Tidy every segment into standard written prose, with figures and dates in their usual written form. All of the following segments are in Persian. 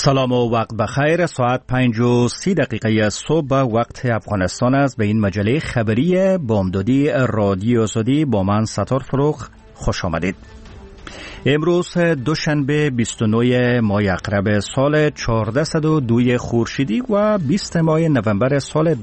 سلام و وقت بخیر. ساعت 5:30 صبح وقت افغانستان است. به این مجله خبری بامدادی رادیو آزادی با من ستار فروغ خوش آمدید. امروز دوشنبه 29 ماه عقرب سال 1402 خورشیدی و 20 ماه نوامبر سال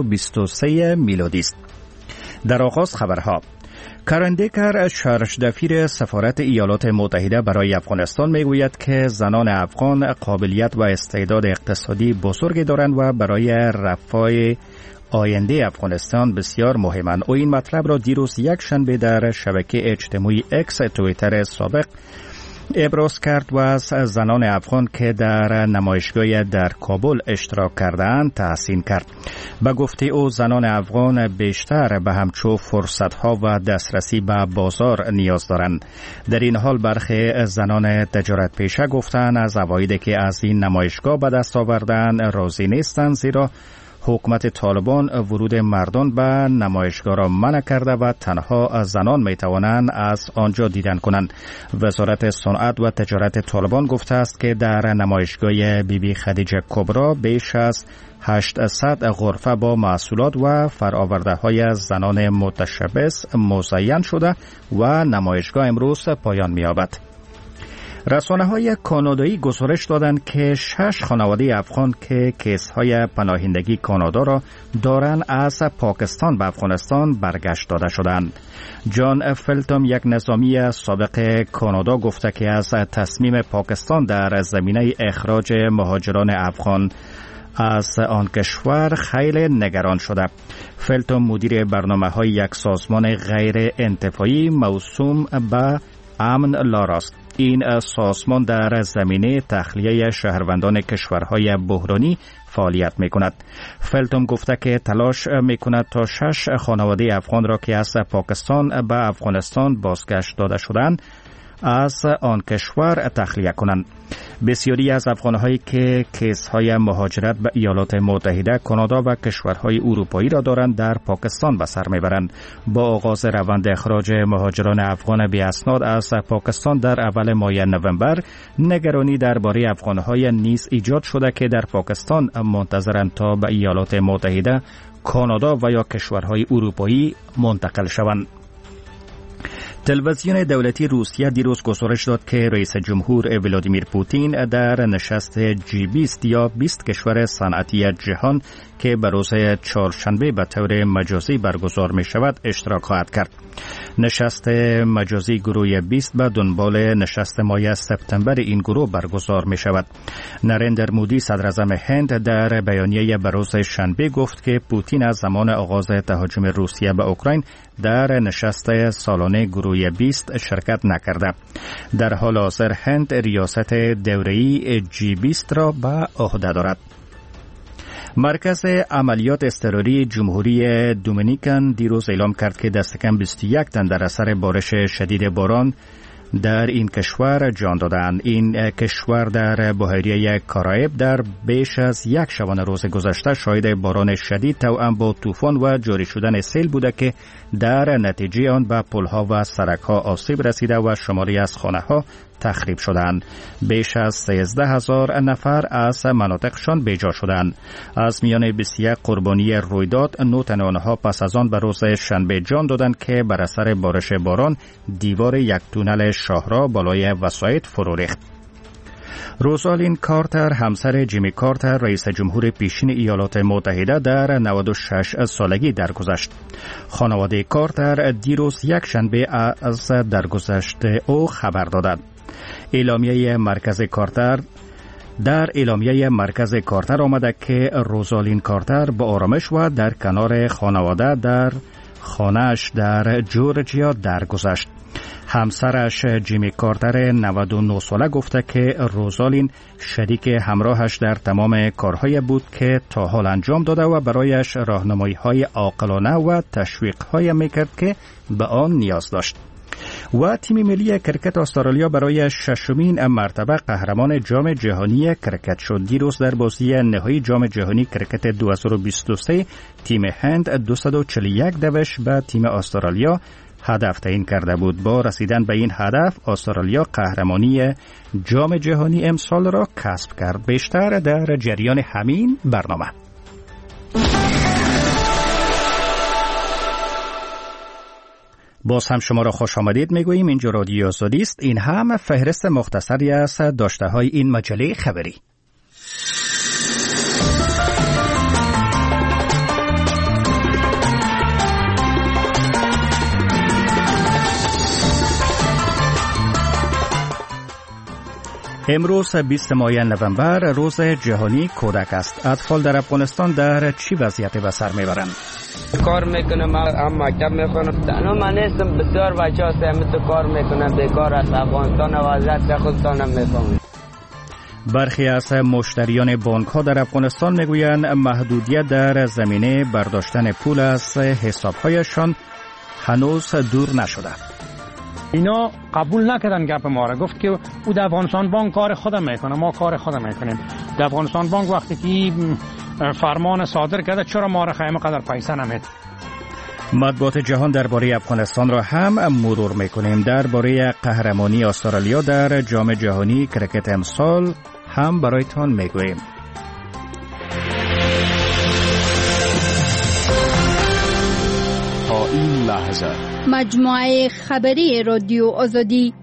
2023 میلادی است. در آغاز خبرها: کارن دیکر شهردفیر سفارت ایالات متحده برای افغانستان میگوید که زنان افغان قابلیت و استعداد اقتصادی بزرگی دارند و برای رفاه آینده افغانستان بسیار مهمند. او این مطلب را دیروز یک شنبه در شبکه اجتماعی اکس توییتر سابق ابراز کرد و از زنان افغان که در نمایشگاه در کابل اشتراک کردند تحسین کرد. به گفته او زنان افغان بیشتر به همچو فرصتها و دسترسی به بازار نیاز دارند. در این حال برخی زنان تجارت پیشه گفتند از عوایدی که از این نمایشگاه به دست آوردند راضی نیستند، زیرا حکومت طالبان ورود مردان به نمایشگاه را منع کرده و تنها زنان می توانند از آنجا دیدن کنند. وزارت صنعت و تجارت طالبان گفته است که در نمایشگاه بیبی خدیجه کبرا بیش از 800 غرفه با محصولات و فرآورده های زنان متشبث مزین شده و نمایشگاه امروز پایان می یابد. رسانه‌های کانادایی گزارش دادند که 6 خانواده افغان که کیس‌های پناهندگی کانادا را دارند از پاکستان به افغانستان برگشت داده شدند. جان فلتوم، یک نظامی سابق کانادا، گفته که از تصمیم پاکستان در زمینه اخراج مهاجران افغان از آن کشور خیلی نگران شده. فلتوم مدیر برنامه‌های یک سازمان غیر انتفاعی موسوم به امن لاراست. این سازمان در زمینه تخلیه شهروندان کشورهای بحرانی فعالیت می کند. فلتوم گفته که تلاش می کند تا 6 خانواده افغان را که از پاکستان به افغانستان بازگشت داده شدند از آن کشور تخلیه کنند. بسیاری از افغانهایی که کیس‌های مهاجرت به ایالات متحده، کانادا و کشورهای اروپایی را دارند در پاکستان به سر میبرند. با آغاز روند اخراج مهاجران افغان بی اسناد از پاکستان در اول ماه نوامبر، نگرانی درباره افغانهای نیز ایجاد شده که در پاکستان منتظرند تا به ایالات متحده، کانادا و یا کشورهای اروپایی منتقل شوند. تلویزیون دولتی روسیه دیروز گزارش داد که رئیس جمهور ولادیمیر پوتین در نشست G20 یا 20 کشور صنعتی جهان که به روز چهارشنبه به طور مجازی برگزار می شود اشتراک خواهد کرد. نشست مجازی گروه 20 به دنبال نشست ماه سپتامبر این گروه برگزار می شود. نریندر مودی صدر اعظم هند در بیانیه به روز شنبه گفت که پوتین از زمان آغاز تهاجم روسیه به اوکراین در نشست سالانه گروه 20 شرکت نکرده. در حال حاضر هند ریاست دوره‌ای G20 را به عهده دارد. مرکز عملیات اضطراری جمهوری دومینیکن دیروز اعلام کرد که دست کم 21 تن در اثر بارش شدید باران در این کشور جان دادند. این کشور در بحیره کارائیب در بیش از یک شبانه روز گذشته شاهد باران شدید توأم با طوفان و جاری شدن سیل بوده که در نتیجه آن به پلها و سرک‌ها آسیب رسیده و شماری از خانه‌ها تخریب شدند. بیش از 13,000 نفر از مناطقشان بیجا شدند. از میان 21 قربانی رویداد 9 تن آنها پس از آن به روز شنبه جان دادند که بر اثر بارش باران دیوار یک تونل شاهراه بالای وسایط فرو ریخت. روزالین کارتر، همسر جیمی کارتر، رئیس جمهور پیشین ایالات متحده، در 96 سالگی درگذشت. خانواده کارتر دیروز یک شنبه از درگذشت او خبر دادند. اعلامیه مرکز کارتر آمده که روزالین کارتر با آرامش و در کنار خانواده در خانه‌اش در جورجیا درگذشت. همسرش جیمی کارتر 99 ساله گفته که روزالین شریک همراهش در تمام کارهای بود که تا حال انجام داده و برایش راهنمایی‌های عاقلانه و تشویق‌های میکرد که به آن نیاز داشت. و تیم ملی کرکت استرالیا برای 6مین مرتبه قهرمان جام جهانی کرکت شد. دیروز در بازی نهایی جام جهانی کرکت 2023 تیم هند 241 دوش به تیم استرالیا هدف تعیین کرده بود. با رسیدن به این هدف استرالیا قهرمانی جام جهانی امسال را کسب کرد. بیشتر در جریان همین برنامه. باز هم شما را خوش آمدید میگوییم. اینجا رادیو آزادی است. این هم فهرست مختصری از داشته های این مجله خبری. امروز 20 ماه نوامبر روز جهانی کودک است. اطفال در افغانستان در چی وضعیت به سر میبرند؟ کار میکنم، هم مکتب میخونم. تنها من نیستم، بسیار بچه ها سهمت کار میکنم، بیکار است. افغانستان وضعیت خودتانم میفهمید. برخی از مشتریان بانک ها در افغانستان میگویند محدودیت در زمینه برداشتن پول از حسابهایشان هنوز دور نشده. اینا قبول نکردن گپ ما را. گفت که او در افغانستان بانک کار خودم میکنه، ما کار خودم میکنیم. در افغانستان بانک وقتی که فرمان صادر کرده چرا ما را خیمه قدر پیسه نمید. مطبوعات جهان درباره افغانستان را هم مرور میکنیم. درباره قهرمانی استرالیا در جام جهانی کرکت امسال هم برایتان میگوییم. تا این لحظه مجموعه خبری رادیو آزادی.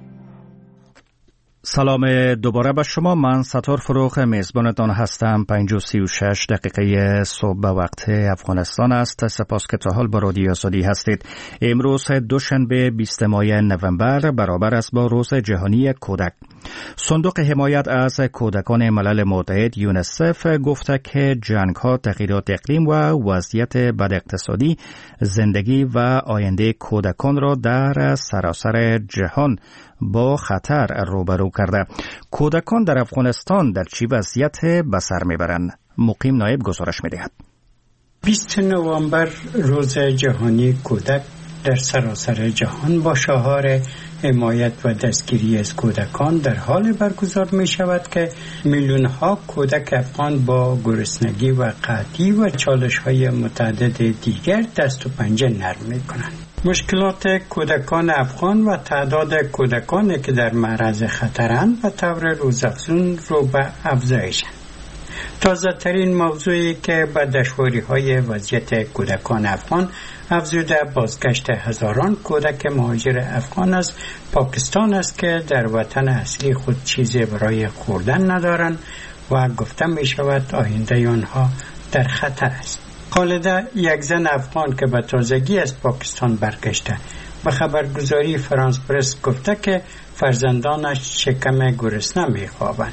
سلام دوباره به شما. من ستار فروغ میزبانتان هستم. 5:36 دقیقه صبح به وقت افغانستان است. سپاس که تا حال با رادیو آزادی هستید. امروز دوشنبه 20 ماه نوامبر برابر است با روز جهانی کودک. صندوق حمایت از کودکان ملل متحد یونیسف گفته که جنگ‌ها، تغییرات اقلیم و وضعیت بد اقتصادی زندگی و آینده کودکان را در سراسر جهان با خطر روبرو کرده. کودکان در افغانستان در چی وضعیت به سر میبرند؟ مقیم نایب گزارش میدهد. 20 نوامبر روز جهانی کودک در سراسر جهان با شعار حمایت و دستگیری از کودکان در حال برگزار می شود که میلیون ها کودک افغان با گرسنگی و قحطی و چالش های متعدد دیگر دست و پنجه نرم می کنند. مشکلات کودکان افغان و تعداد کودکانی که در معرض خطرند به طور روزافزون رو به افزایشند. تازه ترین موضوعی که به دشواری های وضعیت کودکان افغان افزوده بازگشت هزاران کودک مهاجر افغان از پاکستان است که در وطن اصلی خود چیزی برای خوردن ندارند و گفته می شود آینده آنها در خطر است. خالده، یک زن افغان که به تازگی از پاکستان برگشته، به خبرگزاری فرانس پرس گفته که فرزندانش شکم گرسنه می‌خوابند.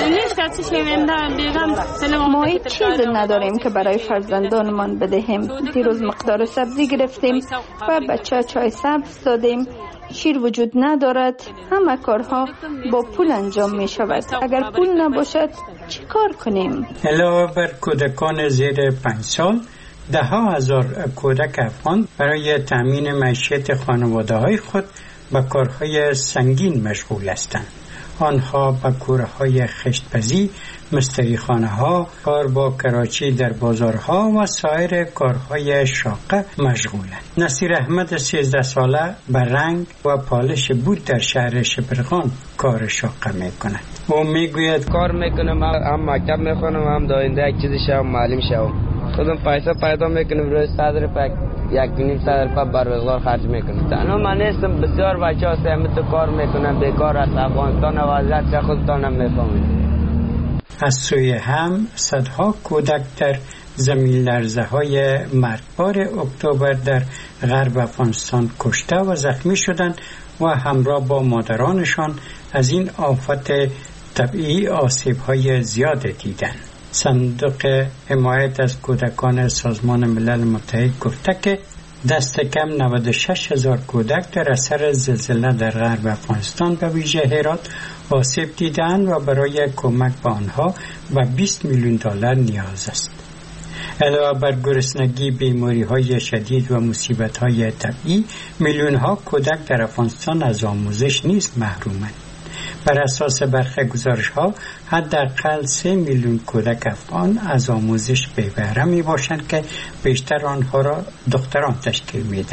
ما هیچ چیز نداریم که برای فرزندانمان بدهیم. دیروز مقدار سبزی گرفتیم و بچه چای سبز دادیم. شیر وجود ندارد. همه کارها با پول انجام می شود. اگر پول نباشد چه کار کنیم؟ علاوه بر کودکان زیر 5 سال، ده ها هزار کودک افغان برای تأمین معیشت خانواده های خود به کارهای سنگین مشغول هستند. آنها به کورهای خشتپزی، مستریخانه ها، کار با کراچی در بازارها و سایر کارهای شاقه مشغولند. نصیر احمد 13 ساله به رنگ و پالش بود در شهر شبرغان کار شاقه می کند. او می گوید کار میکنم، هم مکتب میخونم، هم داینده یک چیزی شوم، معلم شوم. خودم پیسه پیدا میکنم، روز 100 روپیه 1.5 روپیه بر روزگار خرج میکنم. تنها من نیستم، بسیار بچه ها سهمت کار میکنن، بیکار است. افغانستان وضعیت خودتانم میفهمید. از سوی هم صدها کودک در زمین لرزه های مرگبار اکتبر در غرب افغانستان کشته و زخمی شدند و همراه با مادرانشان از این آفت طبیعی آسیب های زیاد دیدند. صندوق حمایت از کودکان سازمان ملل متحد گفته که دست کم 96,000 کودک در اثر زلزله در غرب افغانستان به ویژه هرات آسیب دیدند و برای کمک به آنها و 20 میلیون دلار نیاز است. علاوه بر گرسنگی، بیماری‌های شدید و مصیبت‌های طبیعی، میلیون‌ها کودک در افغانستان از آموزش نیز محرومند. بر اساس برخی گزارش‌ها حداقل 3 میلیون کودک افغان از آموزش بی بهره می‌باشند که بیشتر آنها را دختران تشکیل می‌دهند.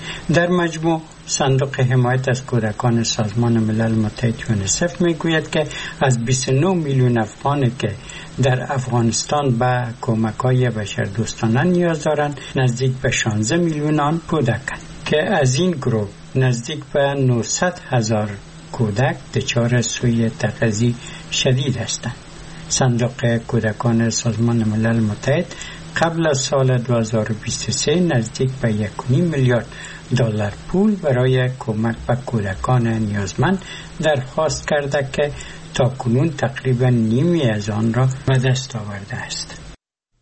در مجموع صندوق حمایت از کودکان سازمان ملل متحد یونیسف میگوید که از 29 میلیون افغانی که در افغانستان به کمک‌های بشردوستانه نیاز دارند، نزدیک به 16 میلیون آن کودکند که از این گروه نزدیک به 900,000 کودک دچار سوء تغذیه شدید هستند. صندوق کودکان سازمان ملل متحد قبل از سال 2023 نزدیک به 1.5 میلیارد دلار پول برای کمک به کودکان نیازمند درخواست کرده که تاکنون تقریبا نیمی از آن را به دست آورده است.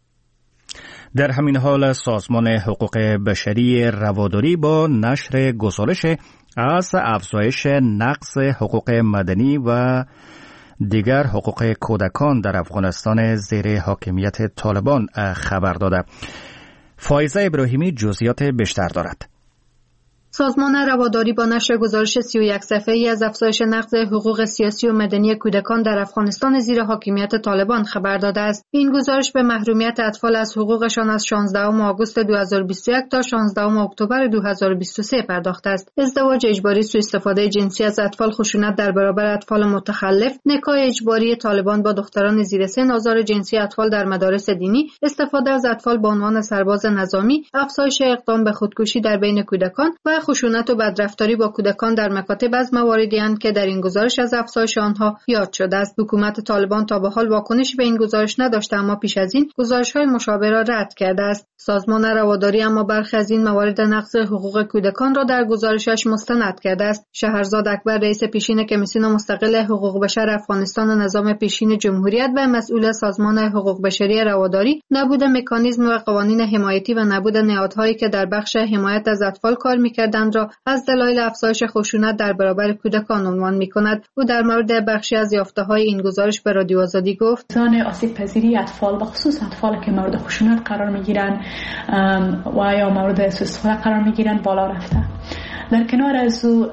در همین حال سازمان حقوق بشری رواداری با نشر گزارش از افزایش نقض حقوق مدنی و دیگر حقوق کودکان در افغانستان زیر حاکمیت طالبان خبر داده. فایزه ابراهیمی جزئیات بیشتر دارد. سازمان رواداری با نشر گزارش 31 صفحه‌ای از افزایش نقض حقوق سیاسی و مدنی کودکان در افغانستان زیر حاکمیت طالبان خبر داده است. این گزارش به محرومیت اطفال از حقوقشان از 16 آگوست 2021 تا 16 اکتبر 2023 پرداخته است. ازدواج اجباری، سوء استفاده جنسی از اطفال، خشونت در برابر اطفال متخلف، نکاح اجباری طالبان با دختران زیر سن، آزار جنسی اطفال در مدارس دینی، استفاده از اطفال به عنوان سرباز نظامی، افزایش اقدام به خودکشی در بین کودکان و خشونت و بدرفتاری با کودکان در مکاتب از مواردی اند که در این گزارش از افزایش آنها یاد شده است. حکومت طالبان تا به حال واکنشی به این گزارش نداشته، اما پیش از این گزارش‌های مشابه را رد کرده است. سازمان رواداری اما برخی از این موارد نقض حقوق کودکان را در گزارشش مستند کرده است. شهرزاد اکبر، رئیس پیشین کمیسیون مستقل حقوق بشر افغانستان و نظام پیشین جمهوریت و مسئول سازمان حقوق بشری رواداری، نبود مکانیزم و قوانین حمایتی و نبود نهادهایی که در بخش حمایت از اطفال کار می‌کردند را از دلایل افزایش خشونت در برابر کودکان عنوان می‌کند. او در مورد بخشی از یافته‌های این گزارش به رادیو آزادی گفت: میزان آسیب پذیری اطفال به خصوص اطفالی که مورد خشونت قرار می‌گیرند و یا مورد سوء استفاده قرار می‌گیرند بالا رفته. در کنار از او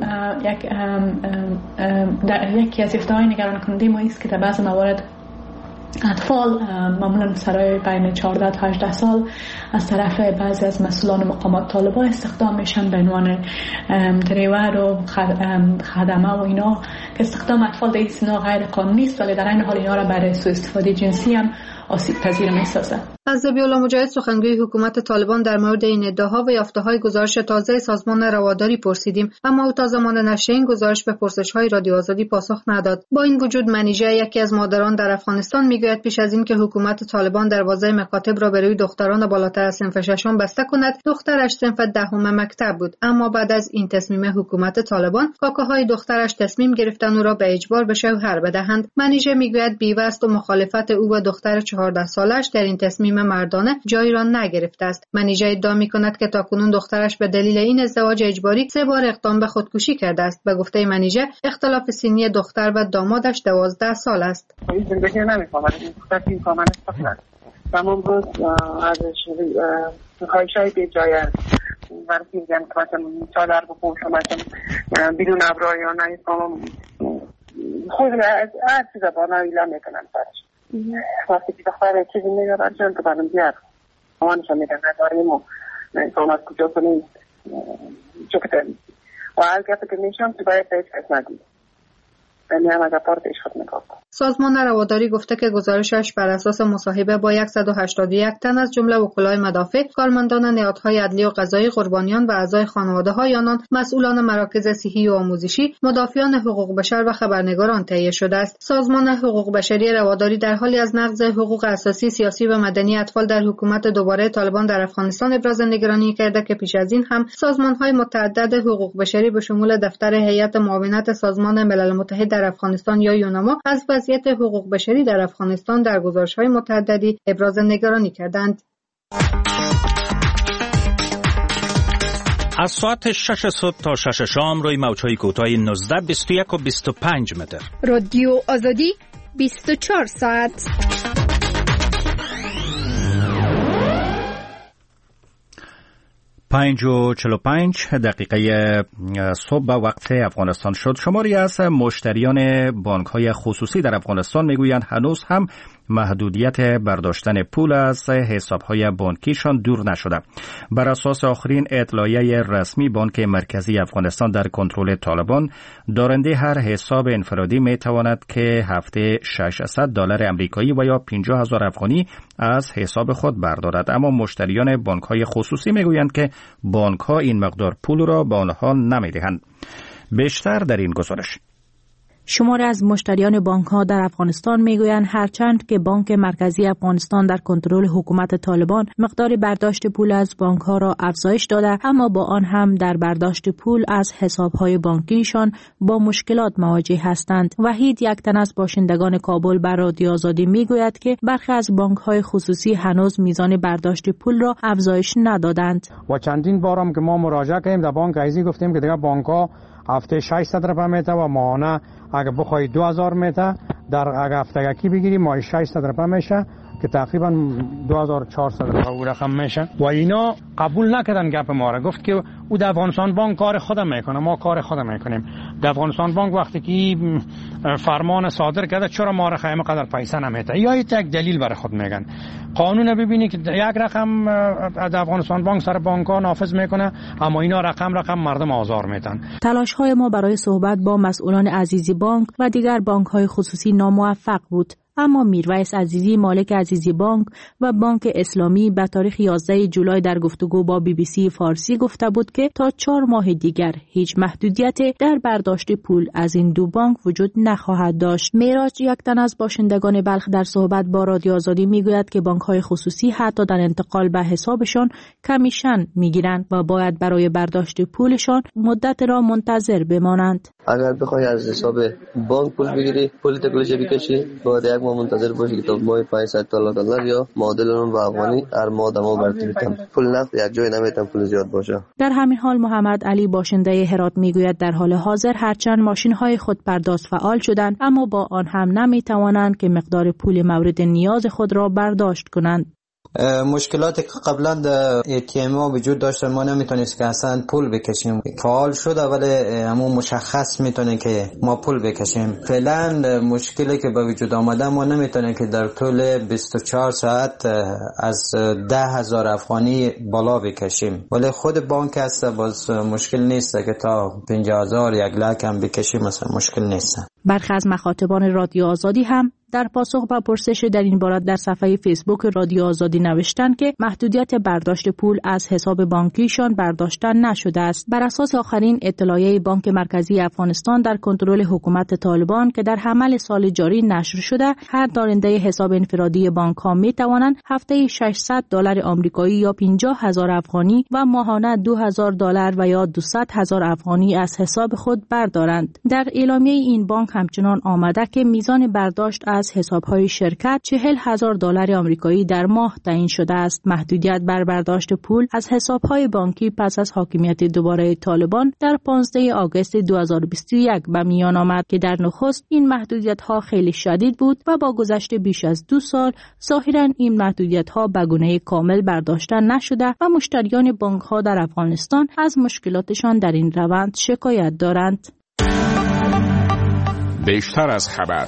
یکی از یافته‌های نگران کننده ما است که در بعض موارد اطفال معمولا سرای بین 14 تا 18 سال از طرف بعضی از مسئولان مقامات طالبان استخدام میشن به عنوان دریور و خدمه و اینا که استخدام اطفال در این سنا غیر قانونی است، ولی در این حال اینا را برای سوء استفاده جنسی هم آسیب پذیر می‌سازه. از ذبیح‌الله مجاهد، سخنگوی حکومت طالبان، در مورد این ادعاها و یافته‌های گزارش تازه سازمان رواداری پرسیدیم، اما او تا زمان نشر این گزارش به پرسش‌های رادیو آزادی پاسخ نداد. با این وجود منیژه، یکی از مادران در افغانستان، میگوید پیش از این که حکومت طالبان دروازه مکاتب را برای دختران بالاتر از صنف ششم بسته کند، دخترش صنف دهم مکتب بود، اما بعد از این تصمیم حکومت طالبان، کاکاهای دخترش تصمیم گرفتند او را به اجبار به شوهر بدهند. منیژه میگوید بیوه است و مخالفت او و دختر 14 سالش در این تصمیم مردانه جایی را نگرفته است. منیژه ادعا می‌کند که تاکنون دخترش به دلیل این ازدواج اجباری 3 بار اقدام به خودکشی کرده است. به گفته منیژه، اختلاف سنی دختر و دامادش 12 سال است. این زندگی نمی‌فهمد، این دختر این کاملا استقلال. تمام روز ازش خواهشای بی جای ورزی میگن که مثلا چادر بپوشم، مثلا بدون ابرو یا نمی‌فهمم، خود از هر چیز با ایلا میکنن فرش. وقتی که دختر چیزی میگه برجان که برم بیار آمانشا میگن نداریم و نمی‌فهم از کجا کنیم چکتر و هر گفت که میشم که باید بهش کس ندید. سازمان رواداری گفته که گزارشش بر اساس مصاحبه با 181 تن از جمله وکلای مدافع، کارمندان نهادهای عدلی و قضایی، قربانیان و اعضای خانواده‌های آنان، مسئولان مراکز صحی و آموزشی، مدافعان حقوق بشر و خبرنگاران تهیه شده است. سازمان حقوق بشری رواداری در حالی از نقض حقوق اساسی، سیاسی و مدنی اطفال در حکومت دوباره طالبان در افغانستان ابراز نگرانی کرده که پیش از این هم سازمان‌های متعدد حقوق بشری به شمول دفتر هیئت معاونت سازمان ملل متحد در افغانستان یا یوناما از وضعیت حقوق بشری در افغانستان در گزارش‌های متعددی ابراز نگرانی کردند. از ساعت 6 صبح تا 6 شام روی موج‌های کوتاه 19، 21 و 25 متر. رادیو آزادی 24 ساعت. پنج و 45 دقیقه صبح به وقت افغانستان شد. شماری از مشتریان بانک‌های خصوصی در افغانستان میگویند هنوز هم محدودیت برداشتن پول از حسابهای بانکیشان دور نشده. بر اساس آخرین اطلاعیه رسمی بانک مرکزی افغانستان در کنترل طالبان، دارنده هر حساب انفرادی می تواند که هفته $600 امریکایی و یا 50,000 افغانی از حساب خود بردارد، اما مشتریان بانک‌های خصوصی میگویند که بانک‌ها این مقدار پول را به آنها نمی‌دهند. بیشتر در این گزارش. شماری از مشتریان بانک‌ها در افغانستان میگویند هرچند که بانک مرکزی افغانستان در کنترل حکومت طالبان مقدار برداشت پول از بانک‌ها را افزایش داده، اما با آن هم در برداشت پول از حساب‌های بانکیشان با مشکلات مواجه هستند. وحید، یک تن از باشندگان کابل، بر رادیو آزادی میگوید که برخی از بانک‌های خصوصی هنوز میزان برداشت پول را افزایش ندادند. و چندین بارم که ما مراجعه کردیم در بانک ایزی گفتیم که دیگه بانک‌ها هفته 600 روپیه میته و ماهانه اگه بخوای 2000 میته، در اگه هفته یکی بگیری ماهی 600 روپیه میشه که تقریبا 2400 روپیه او رقم میشه. و اینا قبول نکردن گپ ما را، گفت که او در افغانستان بانک کار خود میکنه، ما کار خود میکنیم. در افغانستان بانک وقتی که فرمان صادر کرده چرا ما را خیمه قدر پیسه نمیته، یا یک دلیل برای خود میگن. قانون ببینی که یک رقم در افغانستان بانک سر بانک ها نافذ میکنه، اما اینا رقم مردم آزار میتن. تلاش های ما برای صحبت با مسئولان عزیزی بانک و دیگر بانک های خصوصی ناموفق بود. اما میرویس عزیزی، مالک عزیزی بانک و بانک اسلامی، به تاریخ 11 جولای در گفتگو با BBC فارسی گفته بود که تا 4 ماه دیگر هیچ محدودیت در برداشت پول از این دو بانک وجود نخواهد داشت. میراج، یک تن از باشندگان بلخ، در صحبت با رادیو آزادی میگوید که بانک‌های خصوصی حتی در انتقال به حسابشان کمیشن میگیرند و باید برای برداشت پولشان مدت را منتظر بمانند. اگر بخوای از حساب بانک پول بگیری، پول تکلیش بکشی، باید یک ماه منتظر باشی که تا ماه $500 یا معادل اون به افغانی هر ماه دما برتیبتم. پول نقد یک جای نمیتونم پول زیاد باشه. در همین حال محمد علی، باشنده هرات، میگوید در حال حاضر هرچند ماشین‌های خودپرداز فعال شدند، اما با آن هم نمیتوانند که مقدار پول مورد نیاز خود را برداشت کنند. مشکلاتی که قبلا در ATM ها وجود داشت، ما نمیتونست که اصلا پول بکشیم. فعال شده ولی همون مشخص میتونه که ما پول بکشیم. فعلا مشکلی که به وجود آمده، ما نمیتونه که در طول 24 ساعت از 10,000 افغانی بالا بکشیم، ولی خود بانک هست باز مشکل نیست که تا 50,000 1 لک هم بکشیم، مثلا مشکل نیست. برخی از مخاطبان رادیو آزادی هم در پاسخ به پرسش در این باره در صفحه فیسبوک رادیو آزادی نوشتند که محدودیت برداشت پول از حساب بانکیشان برداشته نشده است. بر اساس آخرین اطلاعیه بانک مرکزی افغانستان در کنترل حکومت طالبان که در حمل سال جاری نشر شده، هر دارنده حساب انفرادی بانک ها می توانند هفته $600 آمریکایی یا 50,000 افغانی و ماهانه $2,000 و یا 200,000 افغانی از حساب خود بردارند. در اعلامیه این بانک همچنان آمده که میزان برداشت از حساب‌های شرکت $40,000 آمریکایی در ماه تعیین شده است. محدودیت بر برداشت پول از حساب‌های بانکی پس از حاکمیت دوباره طالبان در 15 آگوست 2021 به میان آمد که در نخست این محدودیت‌ها خیلی شدید بود و با گذشت بیش از 2 سال ظاهراً این محدودیت‌ها به گونه کامل برداشته نشده و مشتریان بانک‌ها در افغانستان از مشکلاتشان در این روند شکایت دارند. بیشتر از خبر.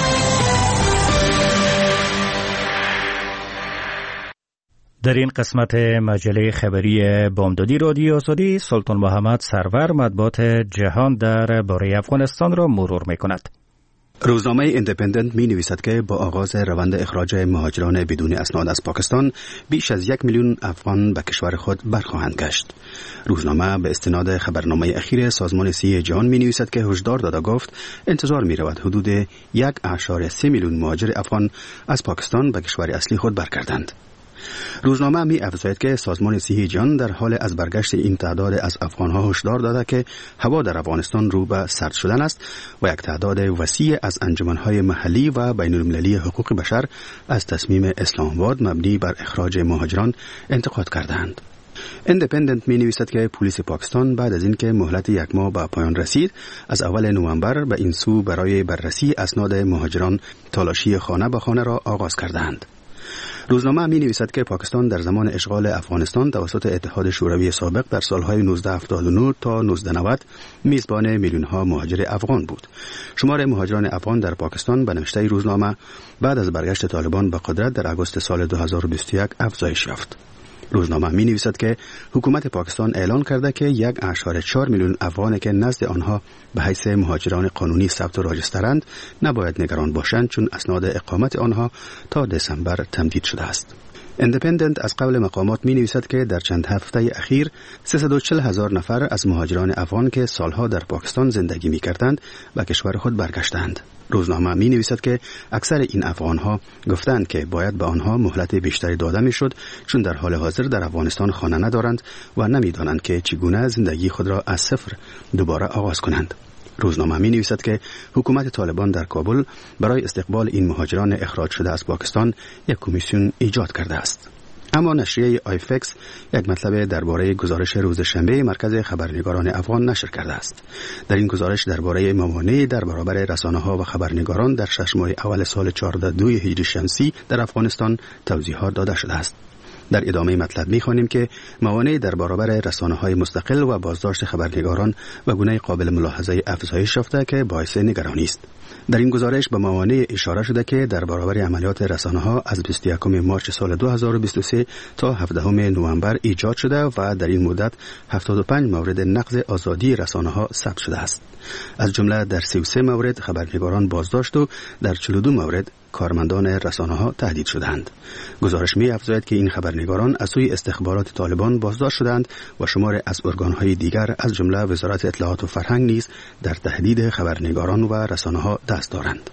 در این قسمت مجله خبری بامدادی رادیو آزادی، سلطان محمد سرور مطبوعات جهان در باره افغانستان را مرور می‌کند. روزنامه ایندیپندنت می نویسد که با آغاز روند اخراج مهاجران بدون اسناد از پاکستان، بیش از 1 میلیون افغان به کشور خود برخواهند گشت. روزنامه به استناد خبرنامه اخیر سازمان صحی جهان می نویسد که هشدار داده گفت انتظار می رود حدود 1.3 میلیون مهاجر افغان از پاکستان به کشور اصلی خود برگردند. روزنامه می افزاید که سازمان صحی جهان در حال از برگشت این تعداد از افغانها هشدار داده که هوا در افغانستان رو به سرد شدن است و یک تعداد وسیع از انجمنهای محلی و بین المللی حقوق بشر از تصمیم اسلام آباد مبنی بر اخراج مهاجران انتقاد کردند. ایندیپندنت می نویسد که پلیس پاکستان بعد از اینکه مهلت 1 ماه به پایان رسید، از اول نوامبر به این سو برای بررسی اسناد مهاجران تالاشی خانه به خانه را آغاز کردند. روزنامه می نویسد که پاکستان در زمان اشغال افغانستان توسط اتحاد شوروی سابق در سالهای 1979 تا 1990 میزبان میلیون‌ها مهاجر افغان بود. شمار مهاجران افغان در پاکستان به نوشته روزنامه بعد از برگشت طالبان به قدرت در آگوست سال 2021 افزایش یافت. روزنامه می نویسد که حکومت پاکستان اعلان کرده که 1.4 میلیون افغانی که نزد آنها به حیث مهاجران قانونی ثبت و راجسترند نباید نگران باشند، چون اسناد اقامت آنها تا دسامبر تمدید شده است. اندپندنت از قول مقامات می نویسد که در چند هفته اخیر 340,000 نفر از مهاجران افغان که سالها در پاکستان زندگی می کردند به کشور خود برگشتند. روزنامه می نویسد که اکثر این افغانها گفتند که باید به آنها مهلت بیشتری داده می شد، چون در حال حاضر در افغانستان خانه ندارند و نمی دانند که چگونه زندگی خود را از صفر دوباره آغاز کنند. روزنامه می نویسد که حکومت طالبان در کابل برای استقبال این مهاجران اخراج شده از پاکستان یک کمیسیون ایجاد کرده است. اما نشریه آیفکس یک مطلب درباره گزارش روز شنبه مرکز خبرنگاران افغان نشر کرده است. در این گزارش درباره موانع در برابر رسانه‌ها و خبرنگاران در 6 ماه اول سال 14 هجری شمسی در افغانستان توضیحات داده شده است. در ادامه مطلب می‌خوانیم که موانع در برابر رسانه‌های مستقل و بازداشت خبرنگاران و گونه قابل ملاحظه افزایش یافته که باعث نگرانی است. در این گزارش به موانع اشاره شده که در برابر عملیات رسانه‌ها از 21 مارس سال 2023 تا 17 نوامبر ایجاد شده و در این مدت 75 مورد نقض آزادی رسانه‌ها ثبت شده است. از جمله در 33 مورد خبرنگاران بازداشت و در 42 مورد کارمندان رسانه‌ها تهدید شدند. گزارش می‌افزاید که این خبرنگاران از سوی استخبارات طالبان بازداشت شدند و شمار از ارگان‌های دیگر از جمله وزارت اطلاعات و فرهنگ نیز در تهدید خبرنگاران و رسانه‌ها دست دارند.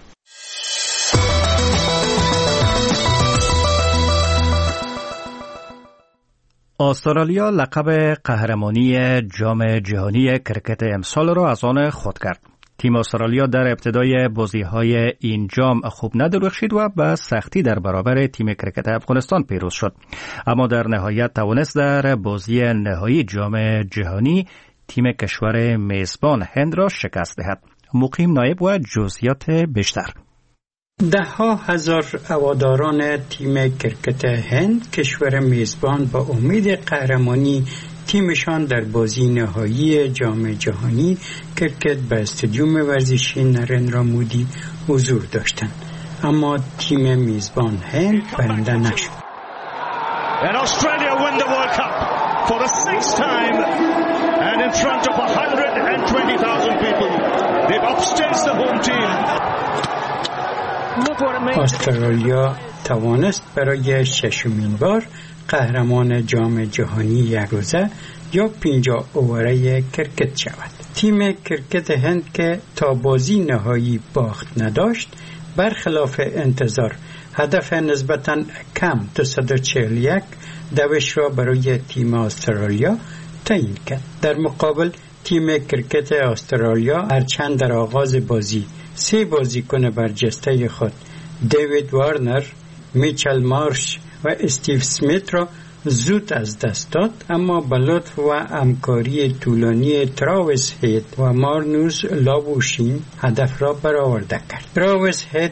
استرالیا لقب قهرمانی جام جهانی کرکت امسال را از آن خود کرد. تیم استرالیا در ابتدای بازی‌های این جام خوب ندرخشید و به سختی در برابر تیم کرکت افغانستان پیروز شد، اما در نهایت توانست در بازی نهایی جام جهانی تیم کشور میزبان هند را شکست دهد. مقیم نایب و جزئیات بیشتر. ده‌ها هزار هواداران تیم کرکت هند کشور میزبان با امید قهرمانی تیمشان در بازی نهایی جام جهانی کرکت به استادیوم ورزشی نریندرا مودی حضور داشتند، اما تیم میزبان هند برنده نشد. And Australia win the World Cup for the 6th time and in front of 120,000 people. They've upstaged the home team. استرالیا توانست برای 6مین بار قهرمان جام جهانی یک روزه یا 50 اووره کرکت شود. تیم کرکت هند که تا بازی نهایی باخت نداشت، برخلاف انتظار هدف نسبتاً کم 241 دوش را برای تیم استرالیا تعیین کرد. در مقابل تیم کرکت استرالیا هرچند در آغاز بازی 3 بازیکن برجسته خود دیوید وارنر، میچل مارش و استیو سمیت را زود از دست داد، اما با لطف و همکاری طولانی تراویس هید و مارنوس لاووشین هدف را برآورده کرد. تراویس هید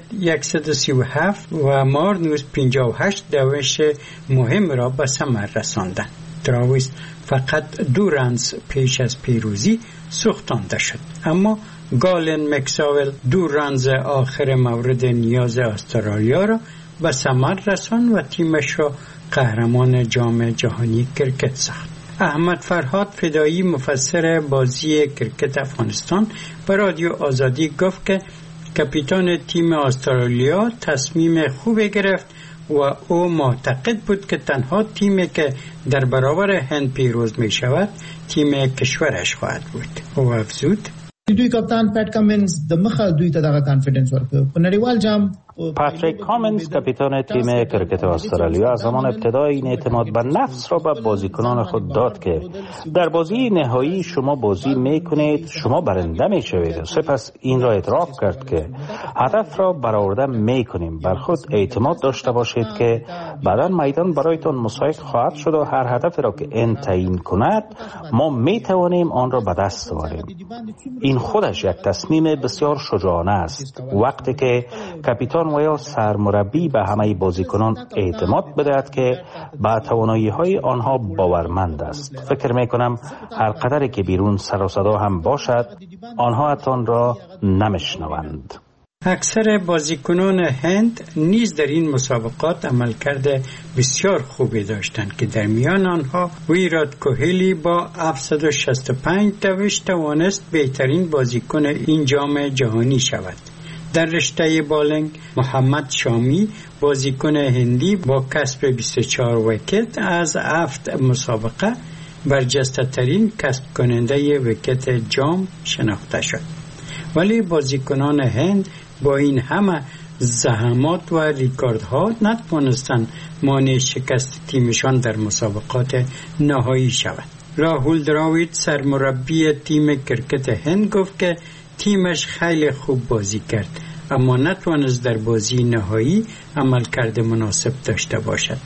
137 و مارنوس 58 دوش مهم را به ثمر رساندند. تراویس فقط 2 رنز پیش از پیروزی سوختانده شد، اما گالن مکساول 2 رنز آخر مورد نیاز استرالیا را به ثمر رساند و تیمش را قهرمان جام جهانی کرکت ساخت. احمد فرهاد فدایی مفسر بازی کرکت افغانستان به رادیو آزادی گفت که کاپیتان تیم استرالیا تصمیم خوبی گرفت و او معتقد بود که تنها تیمی که در برابر هند پیروز می شود تیم کشورش خواهد بود. او افزود دوی کپتان پټ کامنز د مخه دوی ته دغه کانفیډنس ورکړ په نړیوال جام. پاتریک کامنز کاپیتان تیم کرکت استرالیا از زمان ابتدای این اعتماد به نفس را به بازیکنان خود داد که در بازی نهایی شما بازی میکنید، شما برنده میشوید. سپس این را اعتراف کرد که هدف را برآورده میکنیم. بر خود اعتماد داشته باشید که بعدا میدان برایتان مساعد خواهد شد و هر هدفی را که این تعیین کند ما میتوانیم آن را به دست آوریم. این خودش یک تصمیم بسیار شجاعانه است. وقتی که کاپیتان کاپیتان و یا سرمربی به همه بازیکنان اعتماد بدهد که با توانایی‌های آنها باورمند است. فکر می‌کنم هر قدری که بیرون سر و صدا هم باشد آنها حتی آن را نمی‌شنوند. اکثر بازیکنان هند نیز در این مسابقات عملکرد بسیار خوبی داشتند که در میان آنها ویرات کوهلی با 765 دوش توانست بهترین بازیکن این جام جهانی شود. در رشته بالینگ محمد شامی بازیکن هندی با کسب 24 ویکت از 7 مسابقه برجسته ترین کسب کننده ویکت جام شناخته شد. ولی بازیکنان هند با این همه زحمات و ریکاردها نتوانستند مانع شکست تیمشان در مسابقات نهایی شود. راهول دراوید سرمربی تیم کرکت هند گفت که تیمش خیلی خوب بازی کرد اما نتوانست در بازی نهایی عملکرد مناسب داشته باشد.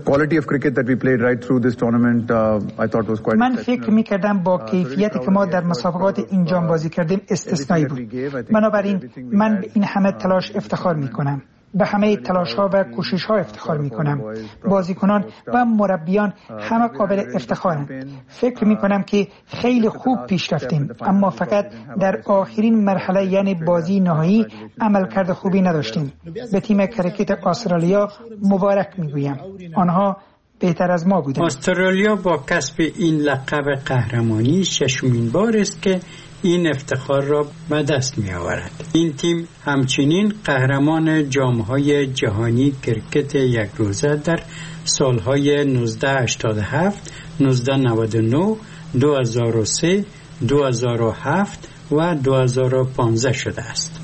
من فکر می‌کردم با کیفیتی که ما در مسابقات این جام بازی کردیم استثنایی بود. بنابراین من به این همه تلاش افتخار می‌کنم. به همه تلاش‌ها و کوشش‌ها افتخار می‌کنم. بازیکنان و مربیان همه قابل افتخارند. فکر می‌کنم که خیلی خوب پیش رفتیم اما فقط در آخرین مرحله یعنی بازی نهایی عملکرد خوبی نداشتیم. به تیم کرکت استرالیا مبارک می‌گویم. آنها بهتر از ما بودند. استرالیا با کسب این لقب قهرمانی ششمین بار است که این افتخار را به دست می آورد. این تیم همچنین قهرمان جام‌های جهانی کرکت یک روزه در سالهای 1987، 1999، 2003، 2007 و 2015 شده است.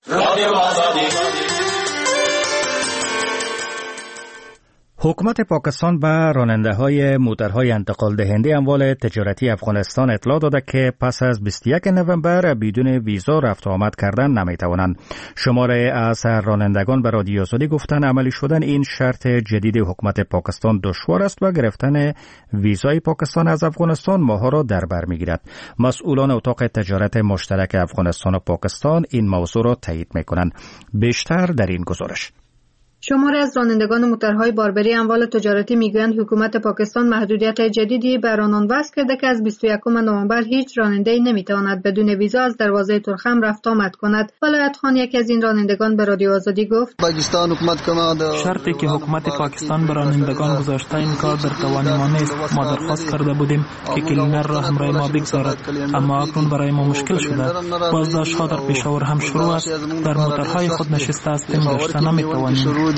حکومت پاکستان به راننده‌های موترهای انتقال دهنده اموال تجارتی افغانستان اطلاع داده که پس از 21 نوامبر بدون ویزا رفت و آمد کردن نمی‌توانند. شماره از رانندگان به رادیو آزادی گفتند عملی شدن این شرط جدید حکومت پاکستان دشوار است و گرفتن ویزای پاکستان از افغانستان ماه‌ها را در بر می‌گیرد. مسئولان اتاق تجارت مشترک افغانستان و پاکستان این موضوع را تایید می‌کنند. بیشتر در این گزارش. شماری از رانندگان موترهای باربری اموال تجارتی میگویند حکومت پاکستان محدودیت جدیدی بر آنان وضع کرده که از 21 نوامبر هیچ راننده‌ای نمیتواند بدون ویزا از دروازه ترخم رفت آمد کند. ولایت خان یکی از این رانندگان به رادیو آزادی گفت شرطی که حکومت پاکستان به رانندگان گذاشته این کار در توان ما نیست. ما درخواست کرده بودیم که کلینر را همراه ما بگذارد اما اکنون برای ما مشکل شده. بازداشت‌ها در پشاور هم شروع است. در موترهای خود نشسته هستیم داشته نمیتوانیم.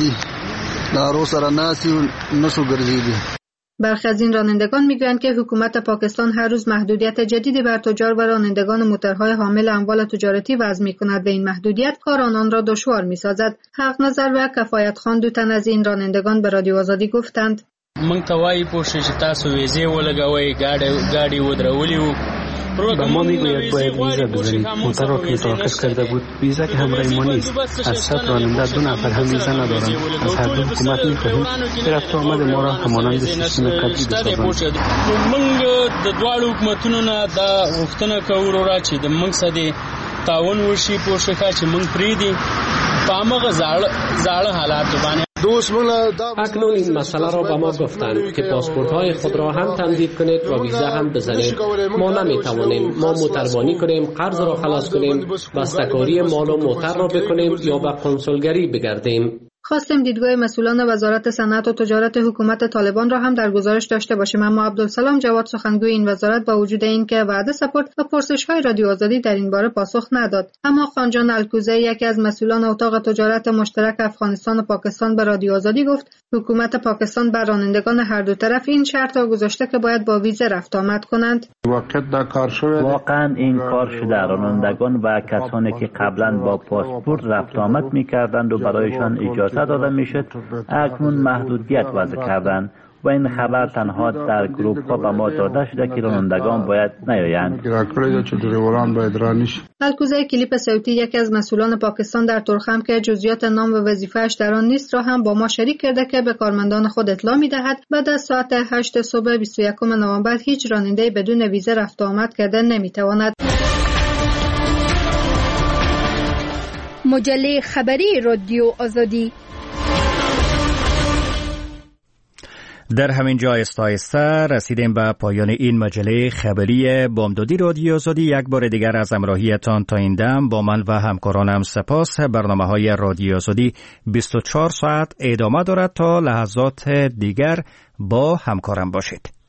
برخی از این رانندگان میگویند که حکومت پاکستان هر روز محدودیت جدیدی بر تجار و رانندگان موترهای حامل اموال تجارتی وضع می‌کند و این محدودیت کار آنان را دشوار می‌سازد. حق نظر و کفایت خان دو تن از این رانندگان به رادیو آزادی گفتند من توای پوښتنه چې تاسو ویزه ولګوي گاډي ودرولي به ما میگوید باید ویزا بزنید. موتر را که متوقف کرده بود ویزا که همراه ما نیست. از 100 راننده 2 نفر هم ویزا ندارند. از هر دو حکومت میخواهیم که رفت و آمد ما را همانند سیستم قبلی بسازند. موږ د دواړو حکومتونو نه دا غوښتنه کوو را چې د موږ سره تعاون وشي پوښښه چې موږ پریدي په هغه زاړه حالات باندې. اکنون این مسئله را به ما گفتند که پاسپورت های خود را هم تمدید کنید و ویزا هم بزنید. ما نمیتوانیم. ما موتربانی کنیم، قرض را خلاص کنیم، بسته‌کاری مال و موتر را بکنیم یا به کنسولگری بگردیم. خواستیم دیدگاه مسئولان وزارت صنعت و تجارت حکومت طالبان را هم در گزارش داشته باشیم اما عبدالسلام جواد سخنگوی این وزارت با وجود اینکه وعده سپرد و پرسش‌های رادیو آزادی در این باره پاسخ نداد. اما خانجان الکوزی یکی از مسئولان اتاق تجارت مشترک افغانستان و پاکستان به رادیو آزادی گفت حکومت پاکستان بر رانندگان هر دو طرف این شرط را گذاشته که باید با ویزا رفت آمد کنند. واقعا این کار شده. رانندگان و کسانی که قبلا با پاسپورت رفت آمد می‌کردند و برایشان اجازه داده میشد اکنون محدودیت وضع کردند و این خبر تنها در گروپ ها به ما داده شده که رانندگان باید نیایند. الکوزی کلیپ صوتی یکی از مسئولان پاکستان در ترخم که جزئیات نام و وظیفه‌اش در آن نیست را هم با ما شریک کرده که به کارمندان خود اطلاع می‌دهد بعد از ساعت 8 صبح 21 نوامبر هیچ راننده بدون ویزا رفت و آمد کرده نمی‌تواند. مجله خبری رادیو آزادی. در همین جا آهسته رسیدیم به پایان این مجله خبری بامدادی رادیو آزادی. یک بار دیگر از همراهیتان تا این دم با من و همکارانم سپاس. برنامه‌های رادیو آزادی 24 ساعت ادامه دارد. تا لحظات دیگر با همکارم باشید.